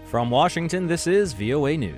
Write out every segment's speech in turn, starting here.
From Washington, this is VOA News.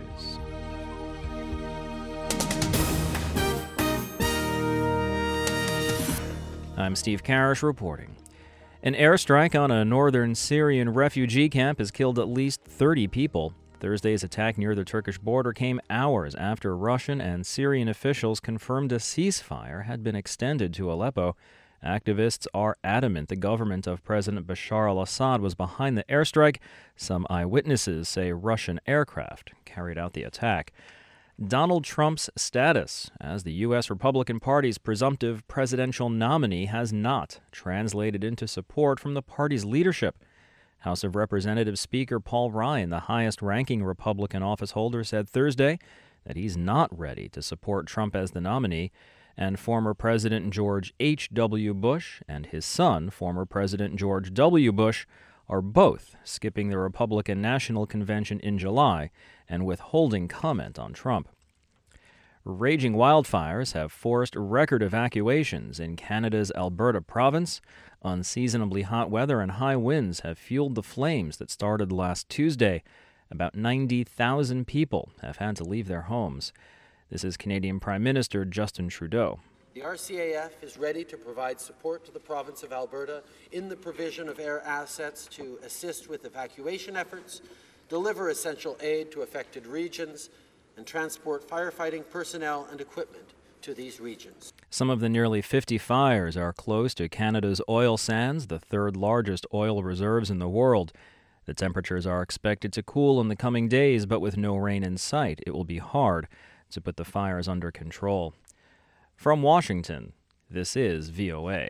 I'm Steve Karish reporting. An airstrike on a northern Syrian refugee camp has killed at least 30 people. Thursday's attack near the Turkish border came hours after Russian and Syrian officials confirmed a ceasefire had been extended to Aleppo. Activists are adamant the government of President Bashar al-Assad was behind the airstrike. Some eyewitnesses say Russian aircraft carried out the attack. Donald Trump's status as the U.S. Republican Party's presumptive presidential nominee has not translated into support from the party's leadership. House of Representatives Speaker Paul Ryan, the highest-ranking Republican officeholder, said Thursday that he's not ready to support Trump as the nominee, and former President George H.W. Bush and his son, former President George W. Bush, are both skipping the Republican National Convention in July and withholding comment on Trump. Raging wildfires have forced record evacuations in Canada's Alberta province. Unseasonably hot weather and high winds have fueled the flames that started last Tuesday. About 90,000 people have had to leave their homes. This is Canadian Prime Minister Justin Trudeau. The RCAF is ready to provide support to the province of Alberta in the provision of air assets to assist with evacuation efforts, deliver essential aid to affected regions, and transport firefighting personnel and equipment to these regions. Some of the nearly 50 fires are close to Canada's oil sands, the third largest oil reserves in the world. The temperatures are expected to cool in the coming days, but with no rain in sight, it will be hard to put the fires under control. From Washington, this is VOA.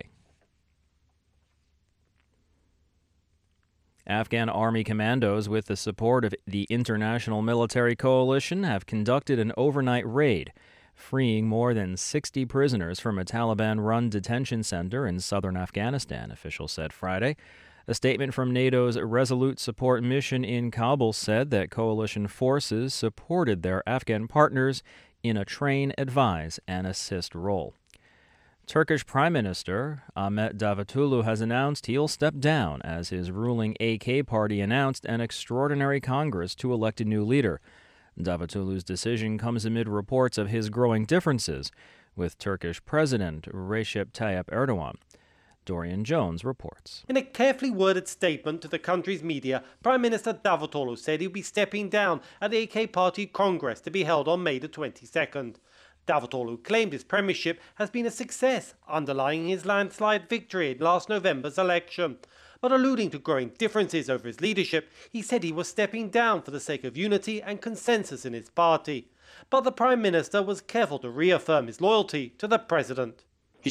Afghan Army commandos, with the support of the International Military Coalition, have conducted an overnight raid, freeing more than 60 prisoners from a Taliban-run detention center in southern Afghanistan, officials said Friday. A statement from NATO's Resolute Support Mission in Kabul said that coalition forces supported their Afghan partners in a train, advise, and assist role. Turkish Prime Minister Ahmet Davutoglu has announced he'll step down as his ruling AK party announced an extraordinary Congress to elect a new leader. Davutoglu's decision comes amid reports of his growing differences with Turkish President Recep Tayyip Erdogan. Dorian Jones reports. In a carefully worded statement to the country's media, Prime Minister Davutoglu said he'll be stepping down at the AK Party Congress to be held on May the 22nd. Davutoglu claimed his premiership has been a success, underlying his landslide victory in last November's election. But alluding to growing differences over his leadership, he said he was stepping down for the sake of unity and consensus in his party. But the Prime Minister was careful to reaffirm his loyalty to the President.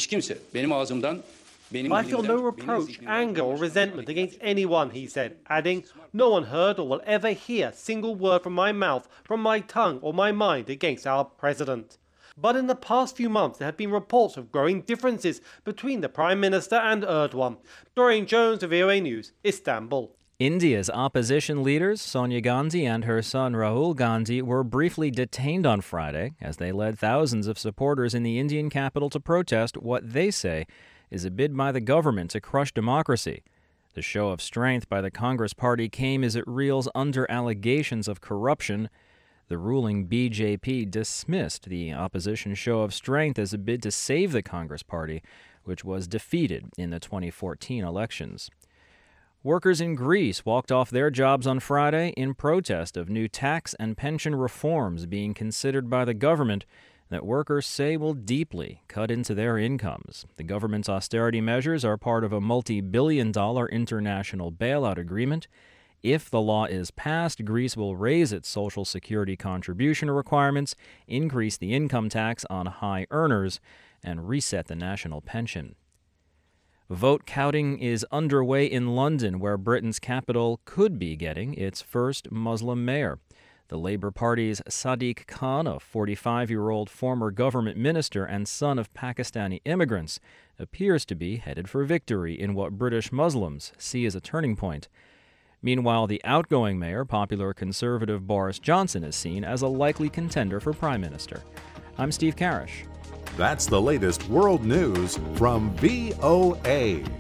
I feel no reproach, anger or resentment against anyone, he said, adding, no one heard or will ever hear a single word from my mouth, from my tongue or my mind against our President. But in the past few months there have been reports of growing differences between the Prime Minister and Erdogan. Dorian Jones of VOA News, Istanbul. India's opposition leaders, Sonia Gandhi and her son Rahul Gandhi, were briefly detained on Friday as they led thousands of supporters in the Indian capital to protest what they say is a bid by the government to crush democracy. The show of strength by the Congress Party came as it reels under allegations of corruption. The ruling BJP dismissed the opposition show of strength as a bid to save the Congress Party, which was defeated in the 2014 elections. Workers in Greece walked off their jobs on Friday in protest of new tax and pension reforms being considered by the government that workers say will deeply cut into their incomes. The government's austerity measures are part of a multi-billion-dollar international bailout agreement. If the law is passed, Greece will raise its Social Security contribution requirements, increase the income tax on high earners, and reset the national pension. Vote counting is underway in London, where Britain's capital could be getting its first Muslim mayor. The Labour Party's Sadiq Khan, a 45-year-old former government minister and son of Pakistani immigrants, appears to be headed for victory in what British Muslims see as a turning point. Meanwhile, the outgoing mayor, popular Conservative Boris Johnson, is seen as a likely contender for Prime Minister. I'm Steve Karish. That's the latest world news from VOA.